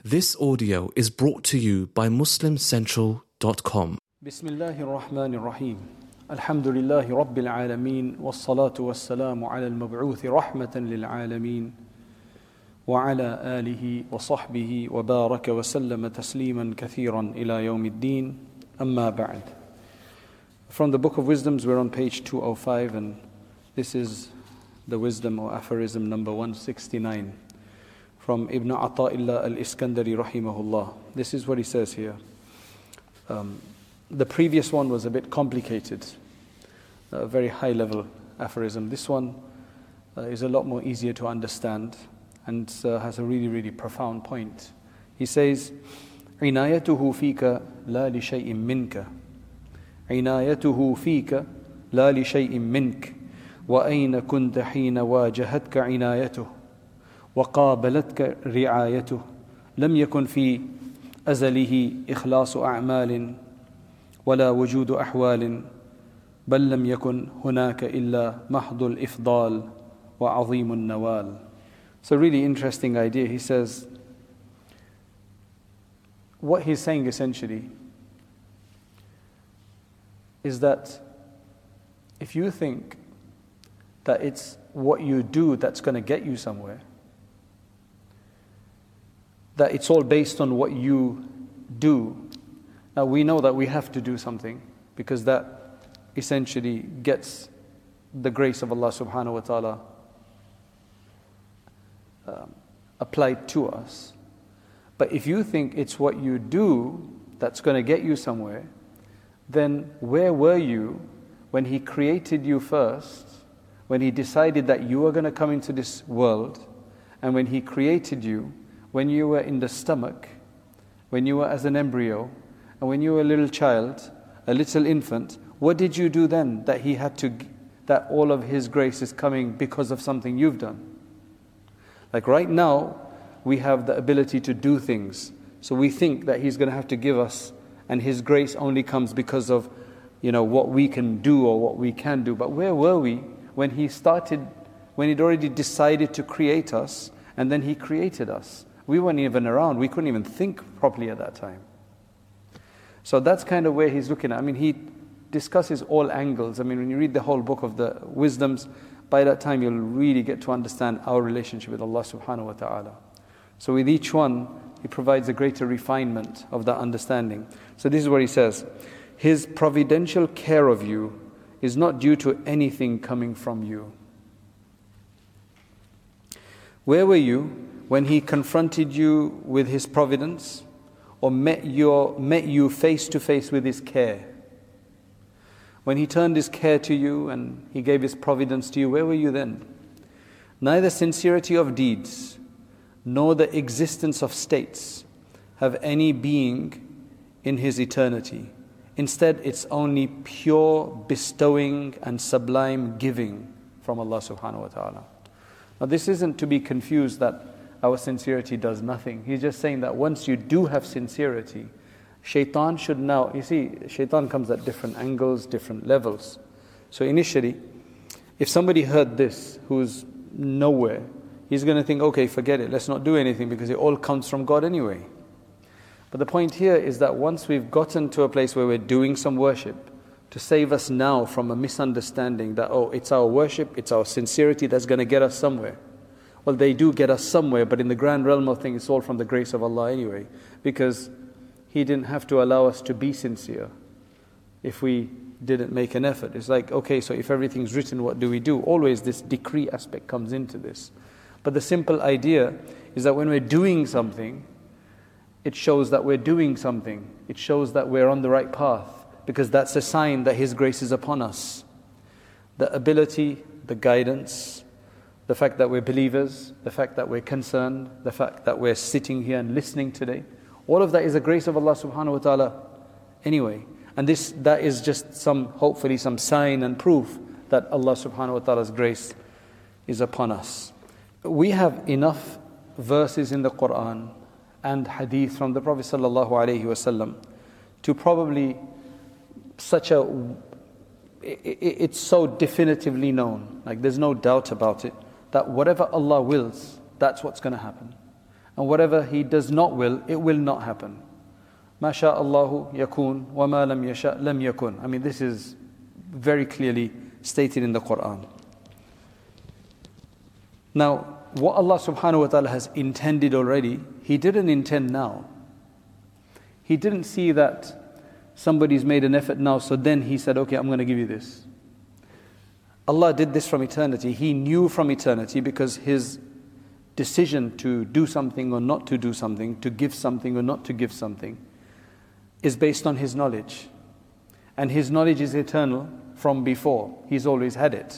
This audio is brought to you by MuslimCentral.com. Bismillahir Rahmanir Rahim. Alhamdulillahi Rabbil Alameen. Wassalatu wassalamu ala al-mab'uthi rahmatan lil alameen. Wa ala alihi wa sahbihi wa baraka wa sallama tasliman kathiran ila yawmiddin. Amma ba'd. From the Book of Wisdoms, we're on page 205, and this is the wisdom or aphorism number 169. From Ibn Ata'illah al-Iskandari rahimahullah. This is what he says here. The previous one was a bit complicated, a very high level aphorism. This one is a lot more easier to understand and has a really, really profound point. He says, عِنَايَتُهُ فِيكَ لَا لِشَيْءٍ مِّنْكَ عِنَايَتُهُ فِيكَ لَا لِشَيْءٍ مِّنْكَ وَأَيْنَ كُنْتَ حِينَ وَاجَهَتْكَ عِنَايَتُهُ وقابلتك رعايته لم يكن في أزله إخلاص أعمال ولا وجود أحوال بل لم يكن هناك إلا محض الإفضال وعظيم النوال. It's a really interesting idea. He says, what he's saying essentially is that if you think that it's what you do that's going to get you somewhere, that it's all based on what you do. Now we know that we have to do something because that essentially gets the grace of Allah subhanahu wa ta'ala applied to us. But if you think it's what you do that's going to get you somewhere, then where were you when He created you first, when He decided that you were going to come into this world, and when He created you, when you were in the stomach, when you were as an embryo, and when you were a little child, a little infant, what did you do then that all of His grace is coming because of something you've done? Like right now, we have the ability to do things. So we think that He's going to have to give us, and His grace only comes because of, what we can do or what we can do. But where were we when He'd already decided to create us, and then He created us? We weren't even around. We couldn't even think properly at that time. So that's kind of where he's looking at. He discusses all angles. When you read the whole book of the wisdoms, by that time you'll really get to understand our relationship with Allah subhanahu wa ta'ala. So with each one, he provides a greater refinement of that understanding. So this is what he says. His providential care of you is not due to anything coming from you. Where were you when He confronted you with His providence, or met you face to face with His care? When He turned His care to you and He gave His providence to you, where were you then? Neither sincerity of deeds nor the existence of states have any being in His eternity. Instead, it's only pure bestowing and sublime giving from Allah subhanahu wa ta'ala. Now this isn't to be confused that our sincerity does nothing. He's just saying that once you do have sincerity, shaitan should now, shaitan comes at different angles, different levels. So initially, if somebody heard this who's nowhere, he's going to think, okay, forget it, let's not do anything because it all comes from God anyway. But the point here is that once we've gotten to a place where we're doing some worship, to save us now from a misunderstanding that, it's our worship, it's our sincerity that's going to get us somewhere. Well, they do get us somewhere, but in the grand realm of things, it's all from the grace of Allah anyway, because He didn't have to allow us to be sincere if we didn't make an effort. It's like, okay, so if everything's written, what do we do? Always this decree aspect comes into this. But the simple idea is that when we're doing something, it shows that we're doing something. It shows that we're on the right path, because that's a sign that His grace is upon us. The ability, the guidance, the fact that we're believers, the fact that we're concerned, the fact that we're sitting here and listening today, all of that is a grace of Allah subhanahu wa ta'ala anyway. And that is just hopefully some sign and proof that Allah subhanahu wa ta'ala's grace is upon us. We have enough verses in the Quran and hadith from the Prophet sallallahu alaihi wasallam to probably it's so definitively known, like there's no doubt about it, that whatever Allah wills, that's what's going to happen. And whatever He does not will, it will not happen. مَا شَاءَ اللَّهُ يَكُونُ وَمَا لَمْ يَشَاء لَمْ يَكُونَ. I mean, this is very clearly stated in the Quran. Now, what Allah subhanahu wa ta'ala has intended already, He didn't intend now. He didn't see that somebody's made an effort now, so then He said, okay, I'm going to give you this. Allah did this from eternity. He knew from eternity, because His decision to do something or not to do something, to give something or not to give something, is based on His knowledge. And His knowledge is eternal from before. He's always had it.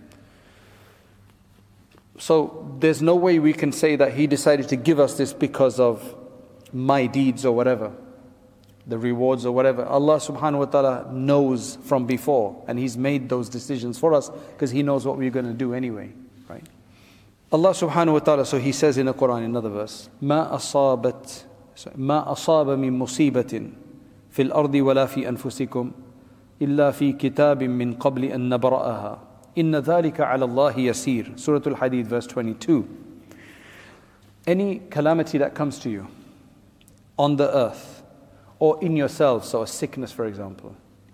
So there's no way we can say that He decided to give us this because of my deeds or whatever, the rewards or whatever. Allah subhanahu wa ta'ala knows from before, and He's made those decisions for us because He knows what we're going to do anyway, right? Allah subhanahu wa ta'ala, so He says in the Quran, in another verse, ما أصاب من مصيبة في الأرض ولا في أنفسكم إلا في كتاب من قبل أن نبرأها إن ذلك على الله يسير. Surah Al-Hadid, verse 22. Any calamity that comes to you on the earth or in yourselves, so a sickness, for example,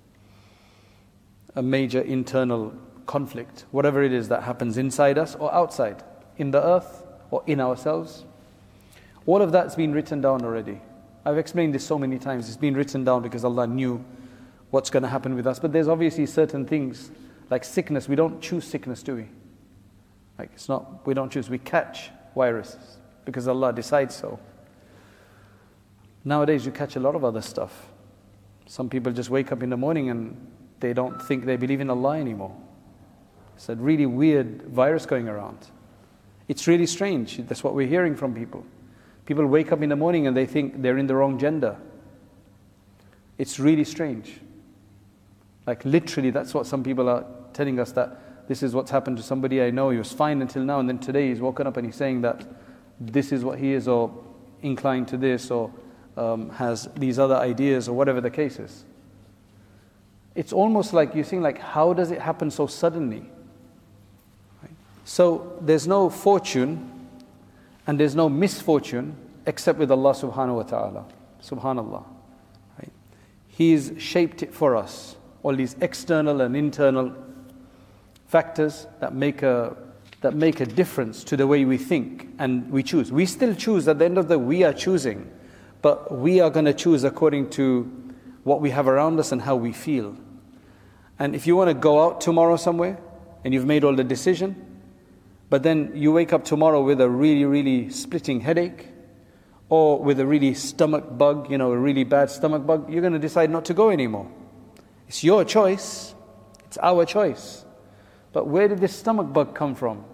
a major internal conflict, whatever it is that happens inside us or outside, in the earth or in ourselves, all of that's been written down already. I've explained this so many times. It's been written down because Allah knew what's going to happen with us. But there's obviously certain things, like sickness. We don't choose sickness, do we? Like, it's not, we don't choose. We catch viruses because Allah decides so. Nowadays you catch a lot of other stuff. Some people just wake up in the morning and they don't think they believe in Allah anymore. It's a really weird virus going around. It's really strange. That's what we're hearing from people. People wake up in the morning and they think they're in the wrong gender. It's really strange. Like literally, that's what some people are telling us, that this is what's happened to somebody I know. He was fine until now, and then today he's woken up and he's saying that this is what he is, or inclined to this, or has these other ideas, or whatever the case is. It's almost like you think, like, how does it happen so suddenly? Right? So there's no fortune and there's no misfortune except with Allah subhanahu wa ta'ala. Subhanallah. Right? He's shaped it for us. All these external and internal factors that make a difference to the way we think and we choose. We still choose. At the end of the day, we are choosing, but we are going to choose according to what we have around us and how we feel. And if you want to go out tomorrow somewhere and you've made all the decision, but then you wake up tomorrow with a really, really splitting headache, or with a really stomach bug, a really bad stomach bug, you're going to decide not to go anymore. It's your choice. It's our choice. But where did this stomach bug come from?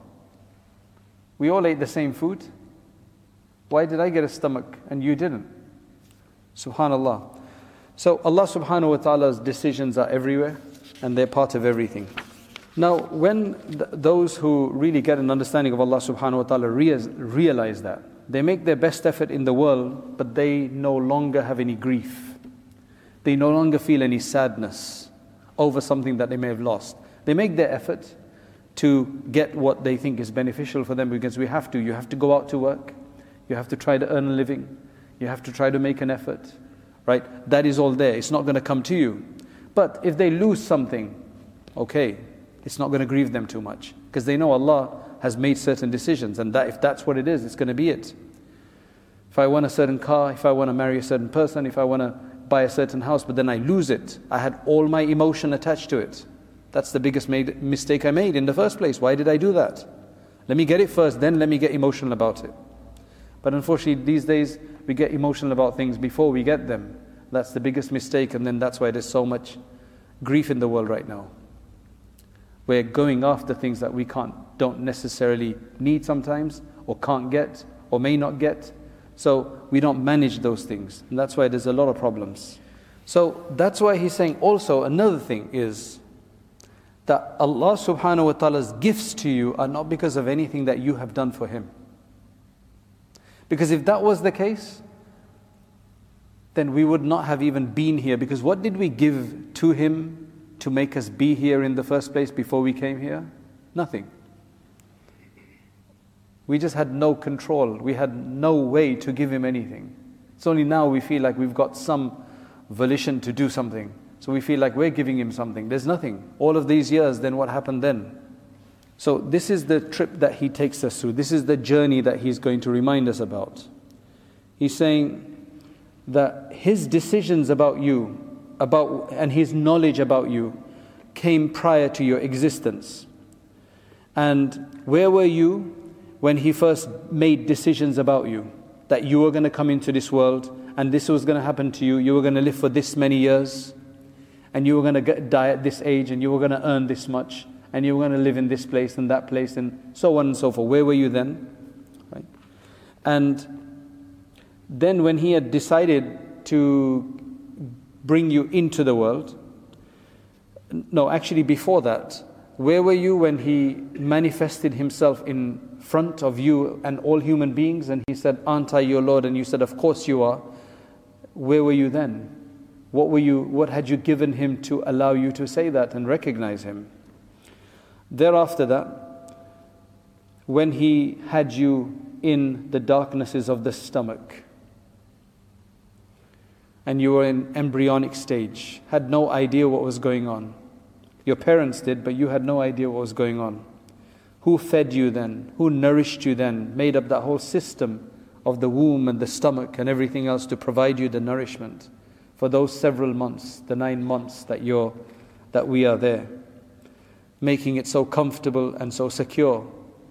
We all ate the same food. Why did I get a stomach and you didn't? Subhanallah. So Allah subhanahu wa ta'ala's decisions are everywhere, and they're part of everything. Now, when those who really get an understanding of Allah subhanahu wa ta'ala realize that, they make their best effort in the world, but they no longer have any grief. They no longer feel any sadness over something that they may have lost. They make their effort to get what they think is beneficial for them, because you have to go out to work. You have to try to earn a living. You have to try to make an effort. Right? That is all there. It's not going to come to you. But if they lose something, okay, it's not going to grieve them too much, because they know Allah has made certain decisions, and that if that's what it is, it's going to be it. If I want a certain car, if I want to marry a certain person, if I want to buy a certain house, but then I lose it, I had all my emotion attached to it. That's the biggest mistake I made in the first place. Why did I do that? Let me get it first, then let me get emotional about it. But unfortunately, these days, we get emotional about things before we get them. That's the biggest mistake, and then that's why there's so much grief in the world right now. We're going after things that we don't necessarily need sometimes, or can't get, or may not get. So we don't manage those things, and that's why there's a lot of problems. So that's why he's saying also another thing is that Allah subhanahu wa ta'ala's gifts to you are not because of anything that you have done for Him. Because if that was the case, then we would not have even been here. Because what did we give to Him to make us be here in the first place before we came here? Nothing. We just had no control. We had no way to give him anything. It's only now we feel like we've got some volition to do something. So we feel like we're giving him something. There's nothing. All of these years, then what happened then? So this is the trip that he takes us through. This is the journey that he's going to remind us about. He's saying that his decisions about you, and his knowledge about you, came prior to your existence. And where were you when he first made decisions about you? That you were going to come into this world, and this was going to happen to you. You were going to live for this many years, and you were going to die at this age, and you were going to earn this much, and you were going to live in this place and that place, and so on and so forth. Where were you then? Right? And then when he had decided to bring you into the world, no, actually before that, where were you when he manifested himself in front of you and all human beings, and he said, "Aren't I your Lord?" And you said, "Of course you are." Where were you then? What had you given him to allow you to say that and recognize him? Thereafter that, when he had you in the darknesses of the stomach, and you were in embryonic stage, had no idea what was going on. Your parents did, but you had no idea what was going on. Who fed you then? Who nourished you then? Made up that whole system of the womb and the stomach and everything else to provide you the nourishment for those several months, the 9 months that we are there, making it so comfortable and so secure.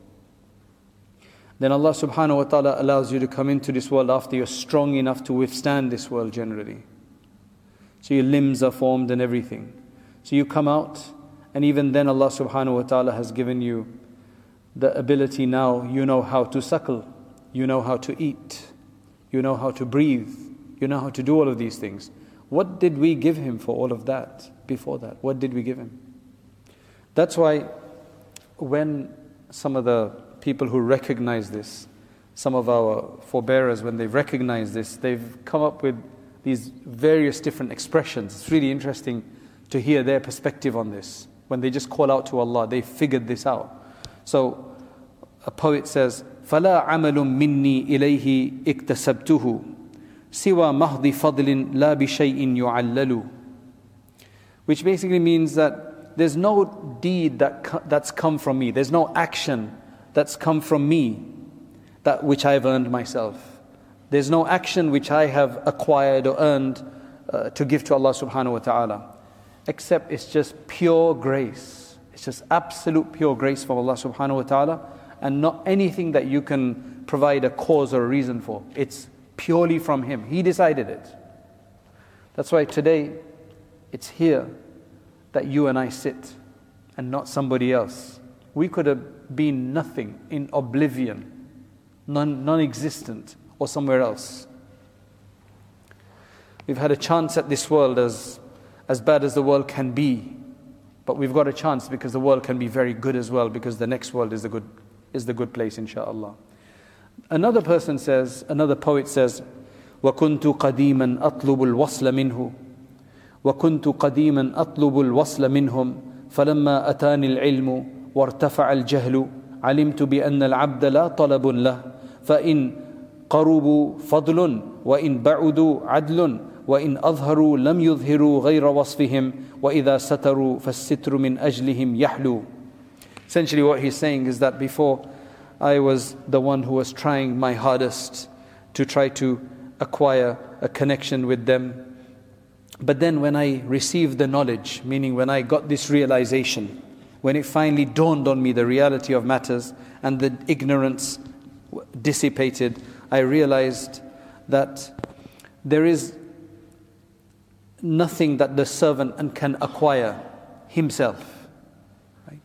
Then Allah subhanahu wa ta'ala allows you to come into this world after you're strong enough to withstand this world generally. So your limbs are formed and everything. So you come out, and even then Allah subhanahu wa ta'ala has given you the ability now. You know how to suckle, you know how to eat, you know how to breathe, you know how to do all of these things. What did we give him for all of that before that? What did we give him? That's why when some of the people who recognize this, some of our forebearers, when they recognize this, they've come up with these various different expressions. It's really interesting to hear their perspective on this. When they just call out to Allah, they figured this out. So a poet says, فَلَا عَمَلٌ مِنِّي إِلَيْهِ اكْتَسَبْتُهُ سِوَى مَهْضِ فَضْلٍ لَا بِشَيْءٍ يُعَلَّلُ. Which basically means that there's no deed that's come from me. There's no action that's come from me, that which I've earned myself. There's no action which I have acquired or earned to give to Allah subhanahu wa ta'ala. Except it's just pure grace. It's just absolute pure grace from Allah subhanahu wa ta'ala, and not anything that you can provide a cause or a reason for. It's purely from Him. He decided it. That's why today it's here that you and I sit, and not somebody else. We could have been nothing, in oblivion, non-existent, or somewhere else. We've had a chance at this world as bad as the world can be, but we've got a chance because the world can be very good as well, because the next world is the good place, inshaAllah. Another poet says, وَكُنْتُ قَدِيمًا أَطْلُبُ الْوَصْلَ مِنْهُ وَكُنْتُ قَدِيمًا أَطْلُبُ الْوَصْلَ مِنْهُمْ فَلَمَّا أَتَانِي الْعِلْمُ وَارْتَفَعَ الْجَهْلُ عَلِمْتُ بِأَنَّ الْعَبْدَ لَا طَلَبٌ لَهُ فَإِنْ قَرُبُوا فَضْلٌ وَإِنْ بَعُدُوا عَدْلٌ وَإِنْ أَظْهَرُوا لَمْ يُظْهِرُوا غَيْرَ وَصْفِهِمْ وَإِذَا سَتَرُوا فَالسِّتْرُ مِنْ أَجْلِهِمْ يَحْلُو. Essentially what he's saying is that before, I was the one who was trying my hardest to try to acquire a connection with them. But then when I received the knowledge, meaning when I got this realization, when it finally dawned on me the reality of matters and the ignorance dissipated, I realized that there is nothing that the servant can acquire himself. Right?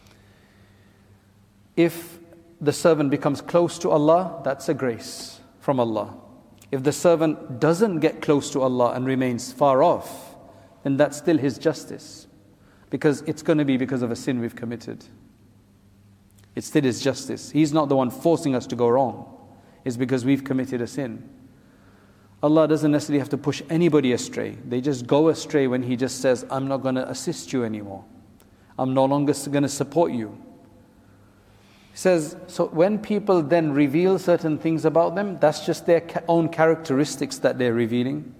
If the servant becomes close to Allah, that's a grace from Allah. If the servant doesn't get close to Allah and remains far off, then that's still His justice. Because it's going to be because of a sin we've committed. It's still His justice. He's not the one forcing us to go wrong. It's because we've committed a sin. Allah doesn't necessarily have to push anybody astray. They just go astray when He just says, I'm not going to assist you anymore. I'm no longer going to support you. He says, so when people then reveal certain things about them, that's just their own characteristics that they're revealing.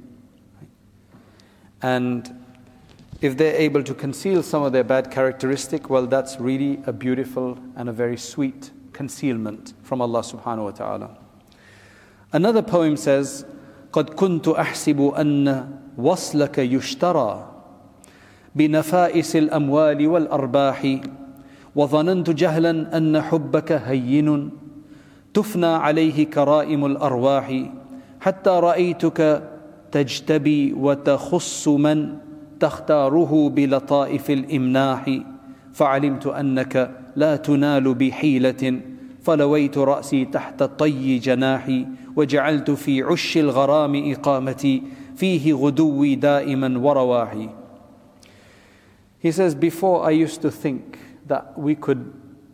And if they're able to conceal some of their bad characteristic, well, that's really a beautiful and a very sweet concealment from Allah subhanahu wa ta'ala. Another poem says, قَدْ كُنْتُ أَحْسِبُ أَنَّ وَصْلَكَ يُشْتَرَى بِنَفَائِسِ الْأَمْوَالِ وَالْأَرْبَاحِ وَظَنَنْتُ جَهْلًا أَنَّ حُبَّكَ هَيِّنٌ تُفْنَى عَلَيْهِ كَرَائِمُ الْأَرْوَاحِ حَتَّى رَأَيْتُكَ تجتبي وتخص من تختاره بلطائف الإمناح فعلمت أنك لا تنال بحيلة فلويت رأسي تحت طي جناحي وجعلت في عش الغرام إقامتي فيه غدوي دائما ورواحي. He says, before I used to think that we could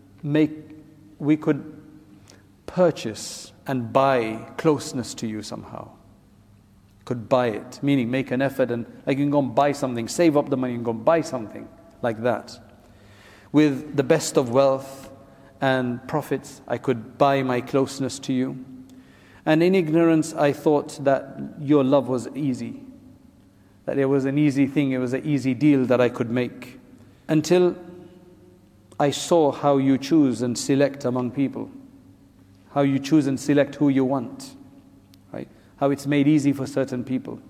purchase and buy closeness to you somehow. Could buy it, meaning make an effort and I can go and buy something, save up the money and go and buy something like that. With the best of wealth and profits, I could buy my closeness to you. And in ignorance, I thought that your love was easy, that it was an easy thing, it was an easy deal that I could make. Until I saw how you choose and select among people, how you choose and select who you want. How it's made easy for certain people.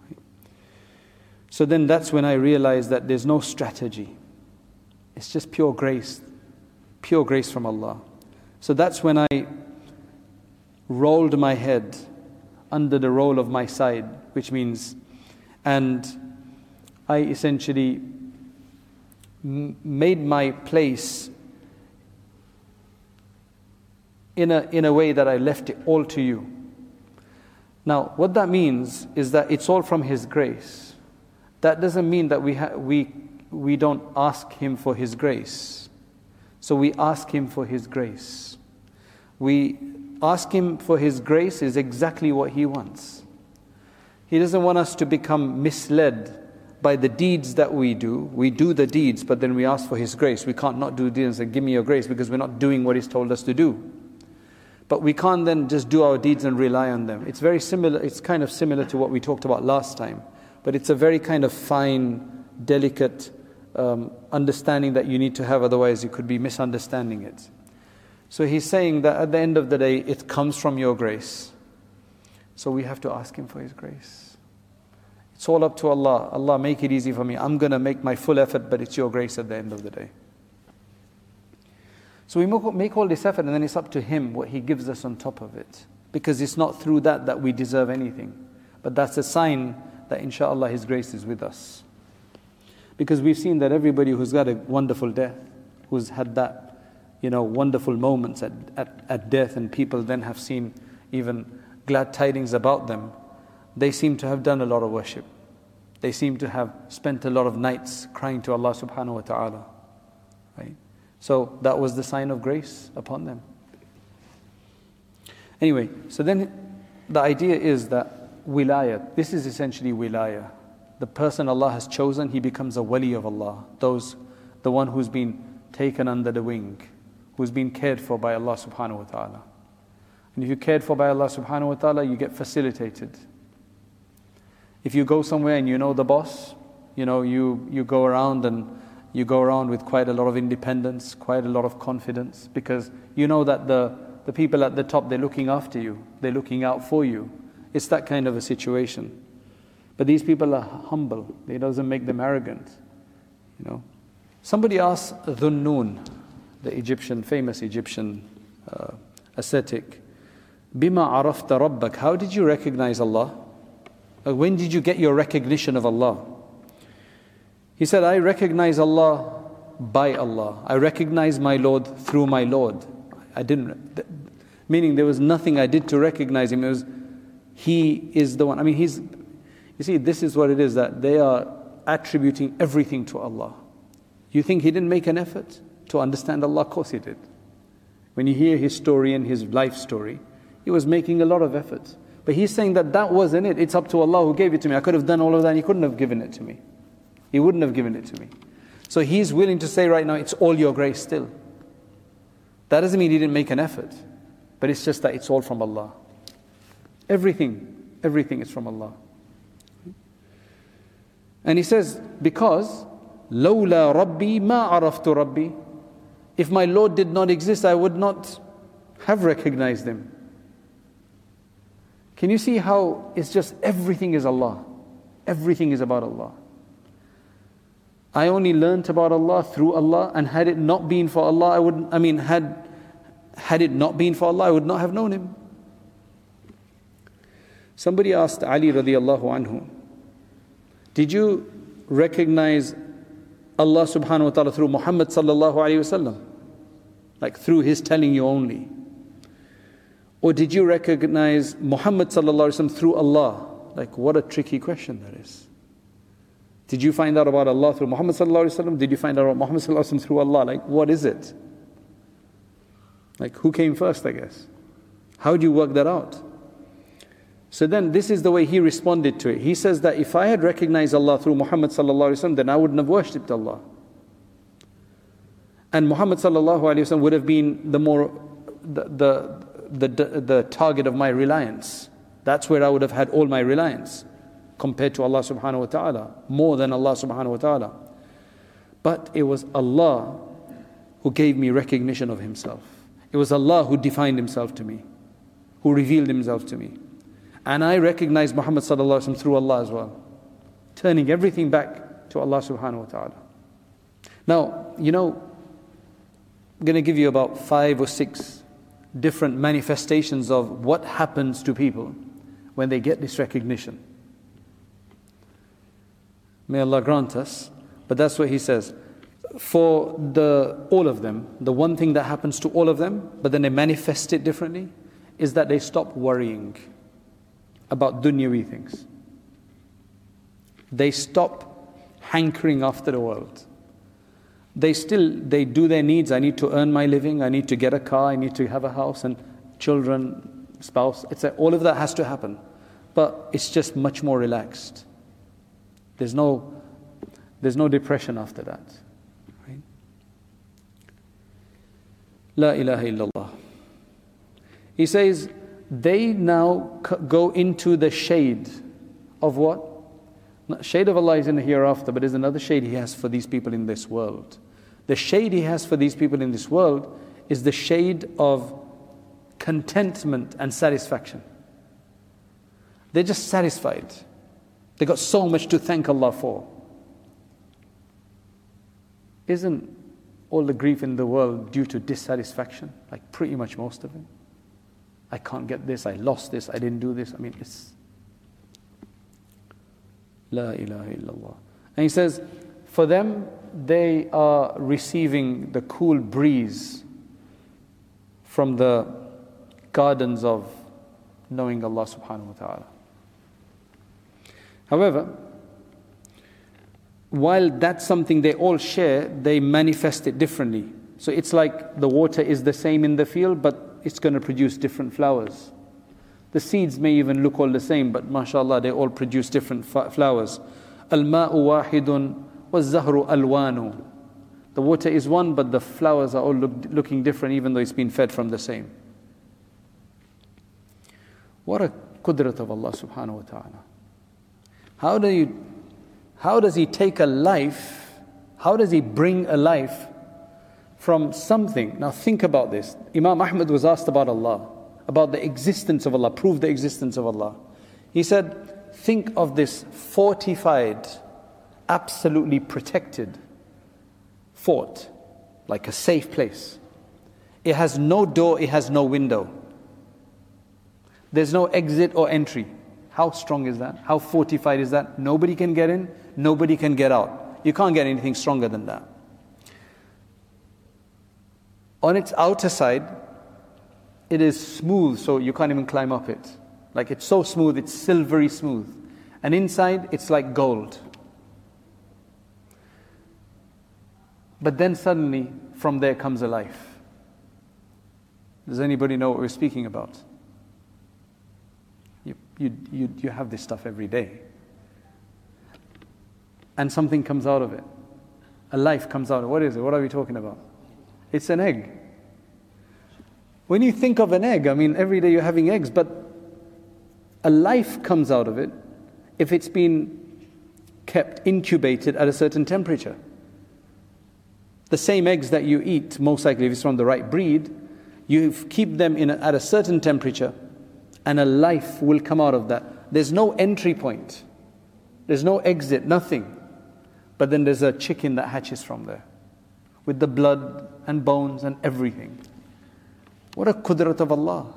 So then that's when I realized that there's no strategy. It's just pure grace from Allah. So that's when I rolled my head under the roll of my side, which means, and I essentially made my place in a way that I left it all to you. Now, what that means is that it's all from His grace. That doesn't mean that we don't ask Him for His grace. So we ask Him for His grace. We ask Him for His grace is exactly what He wants. He doesn't want us to become misled by the deeds that we do. We do the deeds, but then we ask for His grace. We can't not do deeds and say, give me your grace, because we're not doing what He's told us to do. But we can't then just do our deeds and rely on them. It's very similar, it's kind of similar to what we talked about last time. But it's a very kind of fine, delicate understanding that you need to have, otherwise you could be misunderstanding it. So he's saying that at the end of the day, it comes from your grace. So we have to ask Him for His grace. It's all up to Allah. Allah, make it easy for me. I'm going to make my full effort, but it's your grace at the end of the day. So we make all this effort, and then it's up to Him what He gives us on top of it. Because it's not through that we deserve anything. But that's a sign that inshallah His grace is with us. Because we've seen that everybody who's got a wonderful death, who's had that, wonderful moments at death, and people then have seen even glad tidings about them, they seem to have done a lot of worship. They seem to have spent a lot of nights crying to Allah subhanahu wa ta'ala. Right? So that was the sign of grace upon them. Anyway, so then the idea is that wilayah, this is essentially wilayah. The person Allah has chosen, he becomes a wali of Allah. The one who's been taken under the wing, who's been cared for by Allah subhanahu wa ta'ala. And if you're cared for by Allah subhanahu wa ta'ala, you get facilitated. If you go somewhere and you know the boss, you go around and you go around with quite a lot of independence, quite a lot of confidence, because you know that the people at the top, they're looking after you, they're looking out for you. It's that kind of a situation. But these people are humble. It doesn't make them arrogant. Somebody asked Dhunnun, the famous Egyptian ascetic, Bima arafta rabbak, how did you recognize Allah? When did you get your recognition of Allah? He said, I recognize Allah by Allah. I recognize my Lord through my Lord. Meaning there was nothing I did to recognize Him. It was, He is the one. You see, this is what it is, that they are attributing everything to Allah. You think He didn't make an effort to understand Allah? Of course He did. When you hear His story and His life story, He was making a lot of effort. But He's saying that wasn't it. It's up to Allah who gave it to me. I could have done all of that and He couldn't have given it to me. He wouldn't have given it to me. So He's willing to say right now, it's all your grace still. That doesn't mean he didn't make an effort, but it's just that it's all from Allah. Everything is from Allah. And he says, because لولا ربي ما عرفت ربي, if my Lord did not exist, I would not have recognized him. Can you see how it's just everything is Allah? Everything is about Allah. I only learnt about Allah through Allah, and had it not been for Allah, had it not been for Allah, I would not have known him. Somebody asked Ali radiallahu anhu, did you recognize Allah subhanahu wa ta'ala through Muhammad sallallahu alayhi wasallam? Like through his telling you only? Or did you recognize Muhammad sallallahu alayhi wasallam through Allah? Like, what a tricky question that is. Did you find out about Allah through Muhammad sallallahu alayhi wasallam? Did you find out about Muhammad sallallahu alayhi wasallam through Allah? Like, what is it? Like, who came first, I guess? How do you work that out? So then this is the way he responded to it. He says that if I had recognized Allah through Muhammad sallallahu alaihi wasallam, then I wouldn't have worshipped Allah. And Muhammad sallallahu alaihi wasallam would have been the target of my reliance. That's where I would have had all my reliance compared to Allah subhanahu wa ta'ala, more than Allah subhanahu wa ta'ala. But it was Allah who gave me recognition of himself. It was Allah who defined himself to me, who revealed himself to me. And I recognize Muhammad sallallahu alaihi wasallam through Allah as well, turning everything back to Allah subhanahu wa ta'ala. Now, I'm going to give you about 5 or 6 different manifestations of what happens to people when they get this recognition. May Allah grant us. But that's what he says. For all of them, the one thing that happens to all of them, but then they manifest it differently, is that they stop worrying about dunyawi things. They stop hankering after the world. They do their needs. I need to earn my living. I need to get a car. I need to have a house and children, spouse. All of that has to happen. But it's just much more relaxed. There's no depression after that. Right? La ilaha illallah. He says, they now go into the shade of what? Shade of Allah is in the hereafter, but there's another shade He has for these people in this world. The shade He has for these people in this world is the shade of contentment and satisfaction. They're just satisfied. They got so much to thank Allah for. Isn't all the grief in the world due to dissatisfaction? Like pretty much most of it. I can't get this, I lost this, I didn't do this. It's La ilaha illallah. And he says, for them, they are receiving the cool breeze from the gardens of knowing Allah subhanahu wa ta'ala. However, while that's something they all share, they manifest it differently. So it's like the water is the same in the field, but it's going to produce different flowers. The seeds may even look all the same, but mashallah, they all produce different flowers. Al-ma'u wahidun waz-zahru alwanu. The water is one, but the flowers are all looking different, even though it's been fed from the same. What a qudrat of Allah subhanahu wa ta'ala. How does He take a life, how does He bring a life from something? Now think about this. Imam Ahmad was asked about Allah, about the existence of Allah, prove the existence of Allah. He said, think of this fortified, absolutely protected fort, like a safe place. It has no door, it has no window. There's no exit or entry. How strong is that? How fortified is that? Nobody can get in, nobody can get out. You can't get anything stronger than that. On its outer side, it is smooth, so you can't even climb up it. Like it's so smooth, it's silvery smooth. And inside, it's like gold. But then suddenly, from there comes a life. Does anybody know what we're speaking about? You have this stuff every day. And something comes out of it. A life comes out of it. What is it? What are we talking about? It's an egg. When you think of an egg, I mean, every day you're having eggs, but a life comes out of it if it's been kept incubated at a certain temperature. The same eggs that you eat, most likely if it's from the right breed, you keep them at a certain temperature and a life will come out of that. There's no entry point. There's no exit, nothing. But then there's a chicken that hatches from there with the blood and bones and everything. What a qudrat of Allah.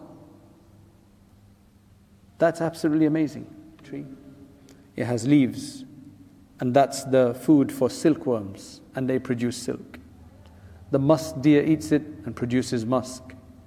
That's absolutely amazing. Tree. It has leaves, and that's the food for silkworms, and they produce silk. The musk deer eats it and produces musk.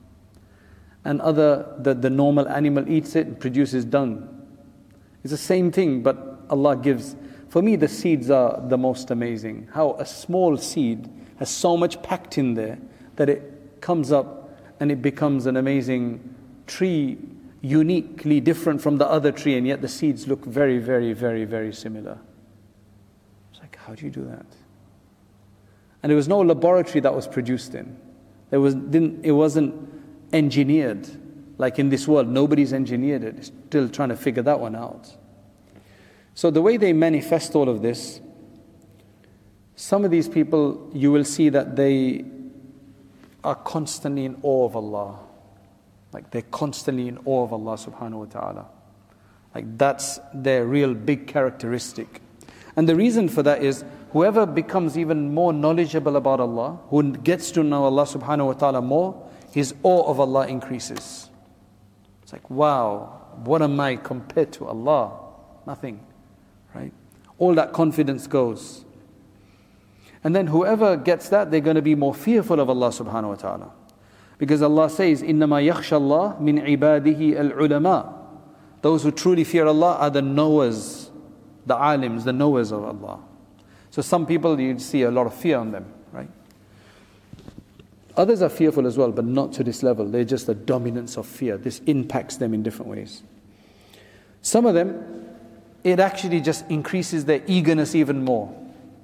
And the normal animal eats it and produces dung. It's the same thing, but Allah gives. For me, the seeds are the most amazing. How a small seed has so much packed in there that it comes up and it becomes an amazing tree, uniquely different from the other tree, and yet the seeds look very, very, very, very similar. It's like, how do you do that? And there was no laboratory that was produced in. It wasn't engineered. Like in this world, nobody's engineered it. It's still trying to figure that one out. So the way they manifest all of this, some of these people, you will see that they are constantly in awe of Allah. Like they're constantly in awe of Allah subhanahu wa ta'ala. Like that's their real big characteristic. And the reason for that is, whoever becomes even more knowledgeable about Allah, who gets to know Allah subhanahu wa ta'ala more, his awe of Allah increases. It's like, wow, what am I compared to Allah? Nothing, right? All that confidence goes. And then whoever gets that, they're going to be more fearful of Allah subhanahu wa ta'ala. Because Allah says, إِنَّمَا يَخْشَى اللَّهِ مِنْ عِبَادِهِ الْعُلَمَاءِ. Those who truly fear Allah are the knowers, the alims, the knowers of Allah. So some people, you'd see a lot of fear on them, right? Others are fearful as well, but not to this level. They're just the dominance of fear. This impacts them in different ways. Some of them, it actually just increases their eagerness even more.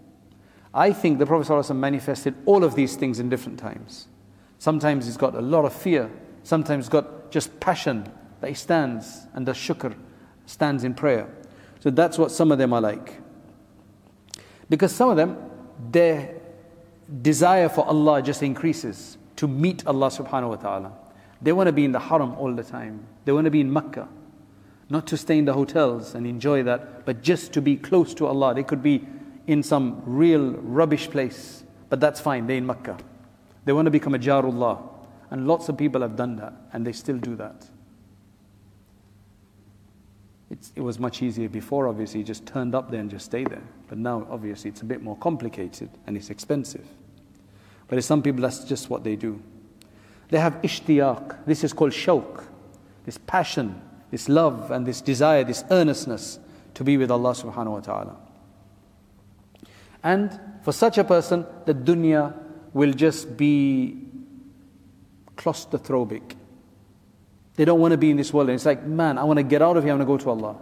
I think the Prophet ﷺ manifested all of these things in different times. Sometimes he's got a lot of fear. Sometimes he's got just passion that he stands and does shukr, stands in prayer. So that's what some of them are like. Because some of them, their desire for Allah just increases to meet Allah subhanahu wa ta'ala. They want to be in the haram all the time. They want to be in Makkah. Not to stay in the hotels and enjoy that, but just to be close to Allah. They could be in some real rubbish place, but that's fine, they're in Makkah. They want to become a Jarullah. And lots of people have done that, and they still do that. It was much easier before, obviously, you just turned up there and just stay there. But now, obviously, it's a bit more complicated and it's expensive. But in some people, that's just what they do. They have ishtiyaq. This is called shawq. This passion, this love and this desire, this earnestness to be with Allah subhanahu wa ta'ala. And for such a person, the dunya will just be claustrophobic. They don't want to be in this world. And it's like, man, I want to get out of here, I want to go to Allah.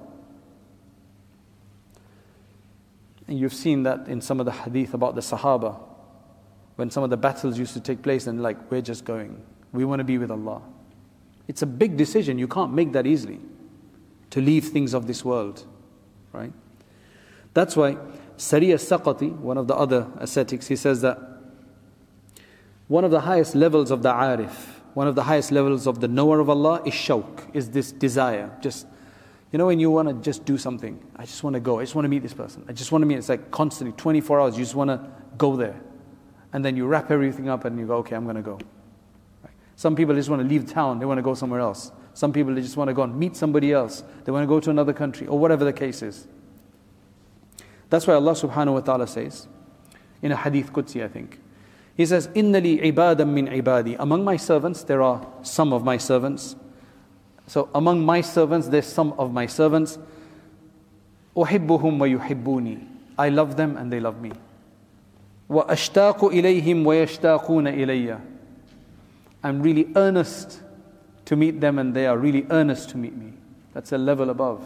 And you've seen that in some of the hadith about the Sahaba. When some of the battles used to take place and like, we're just going. We want to be with Allah. It's a big decision. You can't make that easily. To leave things of this world. Right? That's why Sari al-Saqati, one of the other ascetics, he says that one of the highest levels of the arif, one of the highest levels of the knower of Allah is shawq, is this desire. Just, you know, when you want to just do something, I just want to go, I just want to meet this person, I just want to meet, it's like constantly, 24 hours, you just want to go there. And then you wrap everything up and you go, okay, I'm going to go. Right? Some people just want to leave town, they want to go somewhere else. Some people, they just want to go and meet somebody else. They want to go to another country, or whatever the case is. That's why Allah subhanahu wa ta'ala says, in a hadith Qudsi, I think, He says, إِنَّ لِي عِبَادًا مِّنْ عِبَادِي. Among my servants, there are some of my servants. So among my servants, there's some of my servants. أُحِبُّهُمْ وَيُحِبُّونِي. I love them and they love me. وَأَشْتَاقُ إِلَيْهِمْ وَيَشْتَاقُونَ إِلَيَّ. I'm really earnest to meet them and they are really earnest to meet me. That's a level above.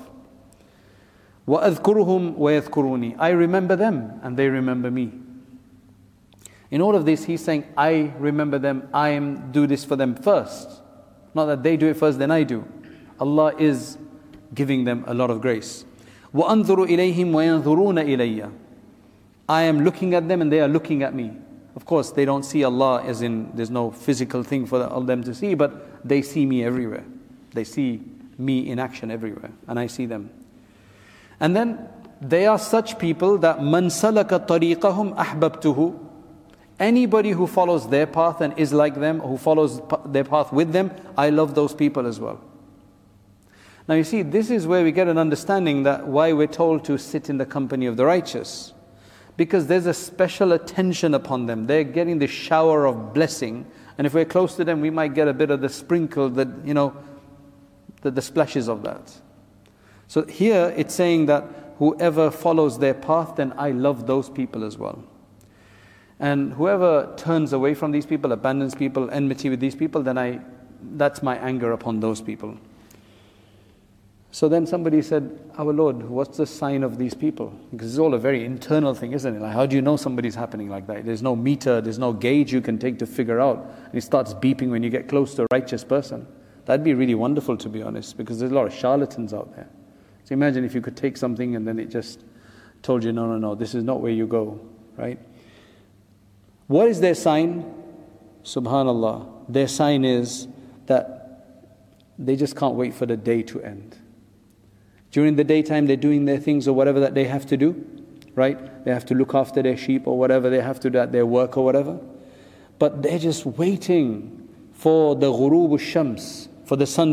وَأَذْكُرُهُمْ وَيَذْكُرُونِي. I remember them and they remember me. In all of this, he's saying, I remember them, do this for them first. Not that they do it first, then I do. Allah is giving them a lot of grace. وَأَنظُرُ إِلَيْهِمْ وَيَنظُرُونَ إِلَيَّ. I am looking at them and they are looking at me. Of course, they don't see Allah as in there's no physical thing for them to see, but they see me everywhere. They see me in action everywhere, and I see them. And then they are such people that مَنْ سَلَكَ طَرِيقَهُمْ أَحْبَبْتُهُ. Anybody who follows their path and is like them, who follows their path with them, I love those people as well. Now you see, this is where we get an understanding that why we're told to sit in the company of the righteous. Because there's a special attention upon them. They're getting the shower of blessing. And if we're close to them, we might get a bit of the sprinkle, the splashes of that. So here it's saying that whoever follows their path, then I love those people as well. And whoever turns away from these people, abandons people, enmity with these people, then that's my anger upon those people. So then somebody said, our Lord, what's the sign of these people? Because it's all a very internal thing, isn't it? Like, how do you know somebody's happening like that? There's no meter, there's no gauge you can take to figure out. And it starts beeping when you get close to a righteous person. That'd be really wonderful, to be honest, because there's a lot of charlatans out there. So imagine if you could take something and then it just told you, no, this is not where you go, right? What is their sign? Subhanallah. Their sign is that they just can't wait for the day to end. During the daytime, they're doing their things or whatever that they have to do, right? They have to look after their sheep or whatever they have to do at their work or whatever. But they're just waiting for the ghurub al-shams, for the sun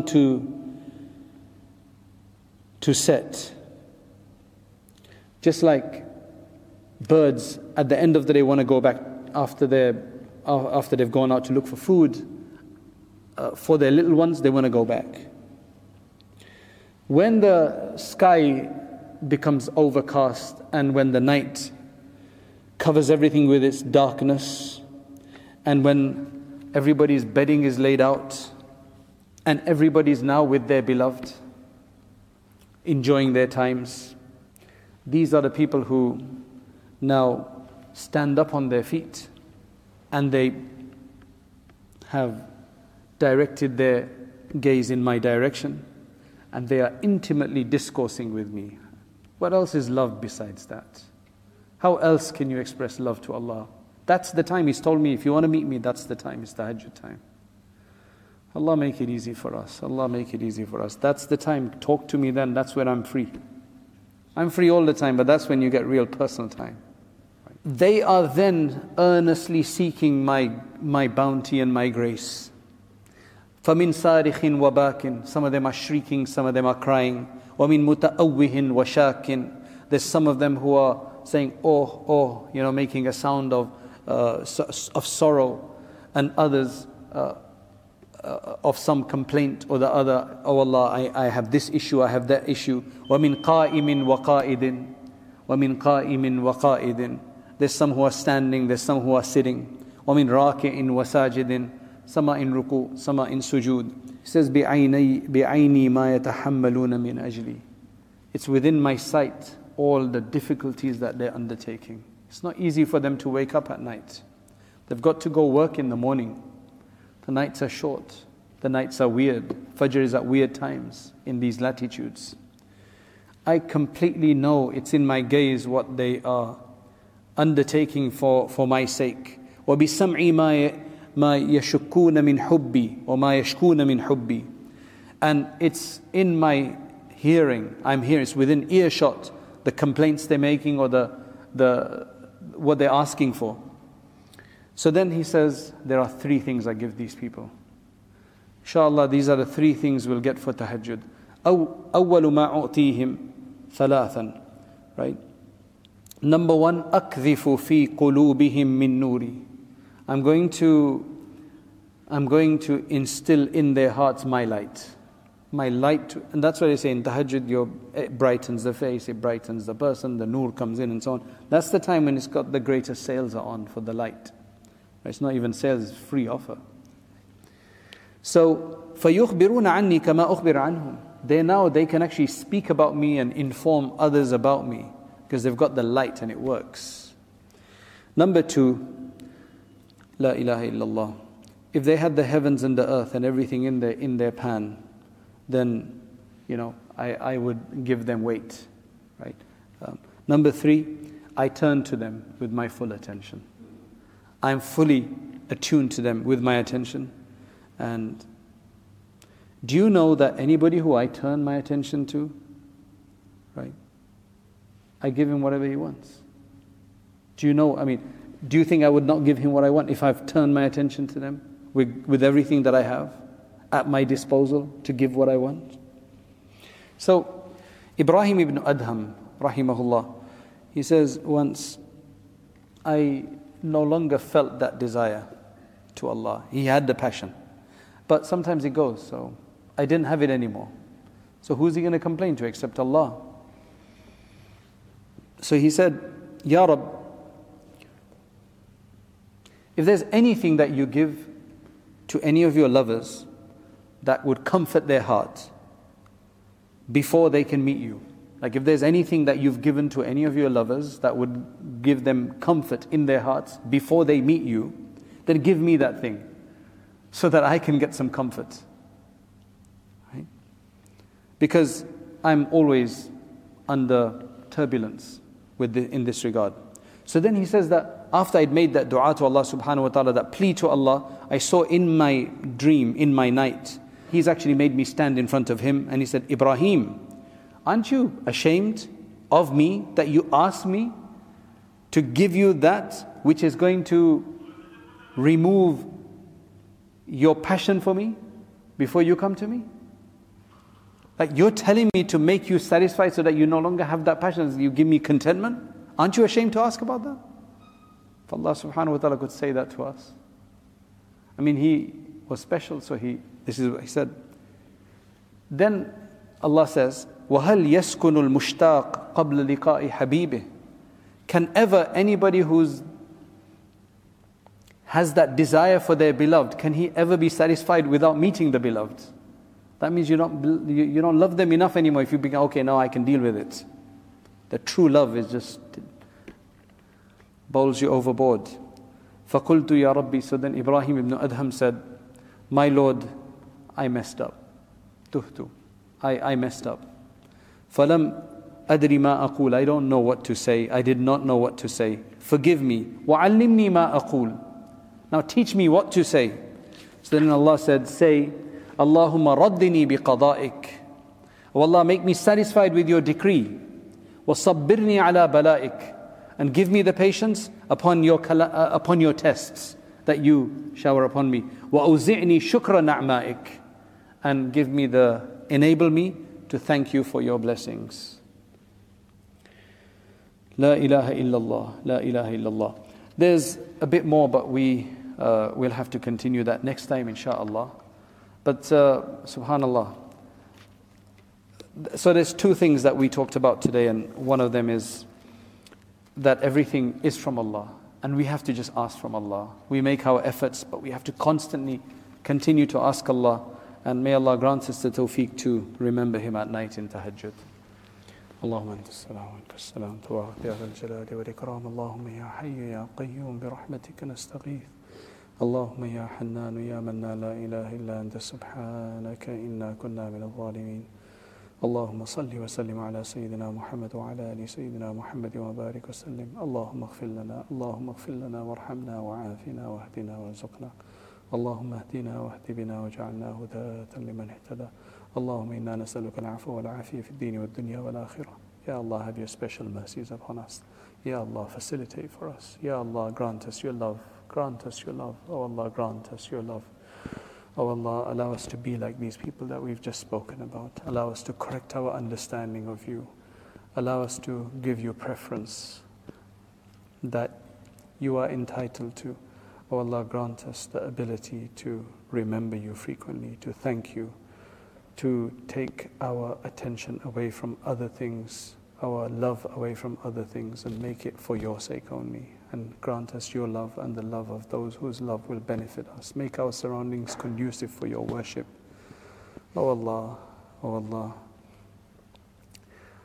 to set. Just like birds at the end of the day want to go back after they've gone out to look for food, for their little ones, they want to go back. When the sky becomes overcast and when the night covers everything with its darkness, and when everybody's bedding is laid out and everybody's now with their beloved, enjoying their times, these are the people who now stand up on their feet and they have directed their gaze in my direction and they are intimately discoursing with me. What else is love besides that? How else can you express love to Allah? That's the time. He's told me, if you want to meet me, that's the time. It's tahajjud time. Allah make it easy for us. Allah make it easy for us. That's the time. Talk to me then. That's when I'm free. I'm free all the time, but that's when you get real personal time. They are then earnestly seeking my bounty and my grace. فَمِن صَارِخٍ وَبَاكٍ. Some of them are shrieking, some of them are crying. وَمِن مُتَأَوِّهٍ وَشَاكٍ. There's some of them who are saying, oh, making a sound of sorrow, and others of some complaint or the other. Oh Allah, I have this issue, I have that issue. وَمِن قَائِمٍ وَقَائِدٍ. وَمِن قَائِمٍ وَقَائِدٍ. There's some who are standing, there's some who are sitting. وَمِن رَاكِعٍ وَسَاجِدٍ. Some are in ruku, some are in sujood. He says, بِعَيْنِي مَا يَتَحَمَّلُونَ مِنْ أَجْلِي. It's within my sight, all the difficulties that they're undertaking. It's not easy for them to wake up at night. They've got to go work in the morning. The nights are short. The nights are weird. Fajr is at weird times in these latitudes. I completely know it's in my gaze what they are undertaking for my sake. وَبِسَمْعِ مَا يَشُكُّونَ مِنْ حُبِّي وَمَا يَشْكُونَ مِنْ حُبِّي. And it's in my hearing. I'm here. It's within earshot. The complaints they're making or the what they're asking for. So then he says, there are 3 things I give these people. Inshallah, these are the 3 things we'll get for tahajjud. أَوَّلُ مَا أُعْطِيهِمْ ثَلَاثًا. Right? Number 1, أَكْذِفُ فِي قُلُوبِهِمْ مِن نُورِي. I'm going to instill in their hearts my light. My light, and that's what I say in tahajjud, it brightens the face, it brightens the person, the nur comes in and so on. That's the time when it's got the greatest sales are on for the light. It's not even sales, it's free offer. So, فَيُخْبِرُونَ عَنِّي كَمَا أُخْبِرَ عَنْهُمْ. They can actually speak about me and inform others about me because they've got the light and it works. Number 2, La ilaha illallah. If they had the heavens and the earth and everything in their pan, then, I would give them weight, right? Number 3, I turn to them with my full attention. I'm fully attuned to them with my attention. And do you know that anybody who I turn my attention to, right, I give him whatever he wants? Do you think I would not give him what I want if I've turned my attention to them with everything that I have at my disposal to give what I want? So, Ibrahim ibn Adham, rahimahullah, he says, once I no longer felt that desire to Allah. He had the passion. But sometimes it goes, so I didn't have it anymore. So who's he going to complain to except Allah? So he said, Ya Rab, if there's anything that you give to any of your lovers that would comfort their hearts before they can meet you, like if there's anything that you've given to any of your lovers that would give them comfort in their hearts before they meet you, then give me that thing so that I can get some comfort. Right? Because I'm always under turbulence in this regard. So then he says that after I'd made that dua to Allah subhanahu wa ta'ala, that plea to Allah, I saw in my dream, in my night, He's actually made me stand in front of Him and He said, Ibrahim, aren't you ashamed of me that you asked me to give you that which is going to remove your passion for me before you come to me? Like you're telling me to make you satisfied so that you no longer have that passion, you give me contentment? Aren't you ashamed to ask about that? If Allah subhanahu wa ta'ala could say that to us. He was special, so this is what He said. Then Allah says, وَهَلْ يَسْكُنُ الْمُشْتَاقِ قَبْلَ لِقَاءِ حَبِيبِهِ. Can ever anybody who has that desire for their beloved, can he ever be satisfied without meeting the beloved? That means you don't love them enough anymore if you become, okay, now I can deal with it. The true love is just bowls you overboard. فَقُلْتُ يَا رَبِّي. So then Ibrahim ibn Adham said, my Lord, I messed up. تُهْتُ. I messed up. فَلَمْ أَدْرِ مَا أَقُولُ. I don't know what to say. I did not know what to say. Forgive me. وَعَلِّمْنِي مَا أَقُولُ. Now teach me what to say. So then Allah said, say, Allahumma raddini biqada'ik. Oh Allah, make me satisfied with your decree. وَصَبِّرْنِي عَلَى بَلَائِك. And give me the patience upon your tests that you shower upon me. وَأَوْزِعْنِي شُكْرَ نَعْمَائِك. And enable me to thank you for your blessings. La ilaha illallah, la ilaha illallah. There's a bit more, but we'll have to continue that next time, inshaAllah. But subhanallah. So there's 2 things that we talked about today, and one of them is that everything is from Allah, and we have to just ask from Allah. We make our efforts, but we have to constantly continue to ask Allah, and may Allah grant us the tawfiq to remember Him at night in tahajjud. اللهم أنت السلام وأنت السلام تبارك يا ذا الجلال والإكرام اللهم يا حي يا قيوم برحمتك نستغيث اللهم يا حنان يا منان لا إله إلا أنت سبحانك إنا كنا من الظالمين اللهم صل وسلم على سيدنا محمد وعلى آل سيدنا محمد وبارك وسلم اللهم اغفر لنا وارحمنا وعافنا واهدنا وارزقنا اللهم اهدنا واهد بنا واجعلنا هداة لمن اهتدى اللهم إنا نسألك العفو والعافية في الدين والدنيا والآخرة. Ya Allah, have your special mercies upon us. Ya Allah, facilitate for us. Ya Allah, grant us your love. Grant us your love. Oh Allah, grant us your love. Oh Allah, allow us to be like these people that we've just spoken about. Allow us to correct our understanding of you. Allow us to give you preference that you are entitled to. Oh Allah, grant us the ability to remember you frequently, to thank you, to take our attention away from other things, our love away from other things, and make it for your sake only. And grant us your love and the love of those whose love will benefit us. Make our surroundings conducive for your worship. Oh Allah, oh Allah,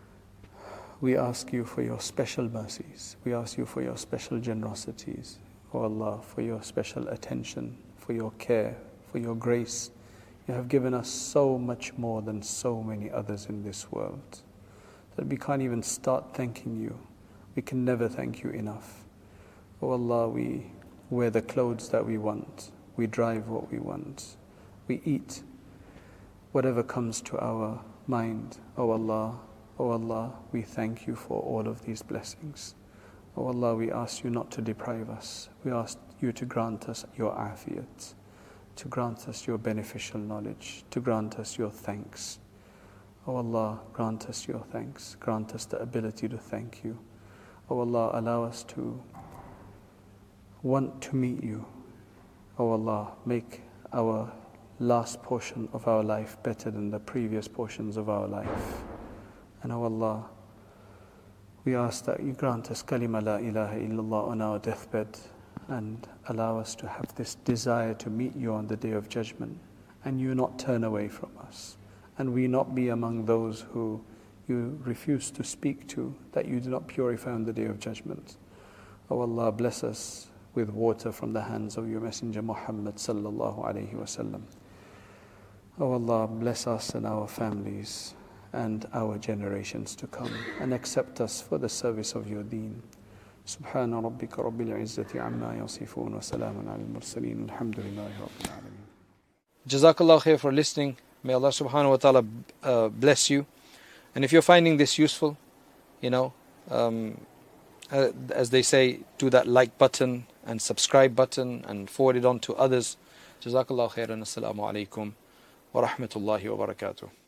we ask you for your special mercies. We ask you for your special generosities. O Allah, for your special attention, for your care, for your grace. You have given us so much more than so many others in this world that we can't even start thanking you. We can never thank you enough. O Allah, we wear the clothes that we want. We drive what we want. We eat whatever comes to our mind. O Allah, we thank you for all of these blessings. O Allah, we ask you not to deprive us. We ask you to grant us your afiyat, to grant us your beneficial knowledge, to grant us your thanks. O Allah, grant us your thanks. Grant us the ability to thank you. O Allah, allow us to want to meet you. O Allah, make our last portion of our life better than the previous portions of our life. And O Allah, we ask that you grant us kalima la ilaha illallah on our deathbed and allow us to have this desire to meet you on the Day of Judgment and you not turn away from us and we not be among those who you refuse to speak to, that you do not purify on the Day of Judgment. O Allah, bless us with water from the hands of your Messenger Muhammad sallallahu alayhi wa sallam. O Allah, bless us and our families and our generations to come and accept us for the service of your deen. سبحان ربك رب العزة عما يصفون وسلام على المرسلين الحمد لله رب العالمين. Jazakallah khair for listening. May Allah subhanahu wa ta'ala bless you. And if you're finding this useful, as they say, do that like button and subscribe button and forward it on to others. Jazakallah khairan. Assalamu alaikum wa rahmatullahi wa barakatuh.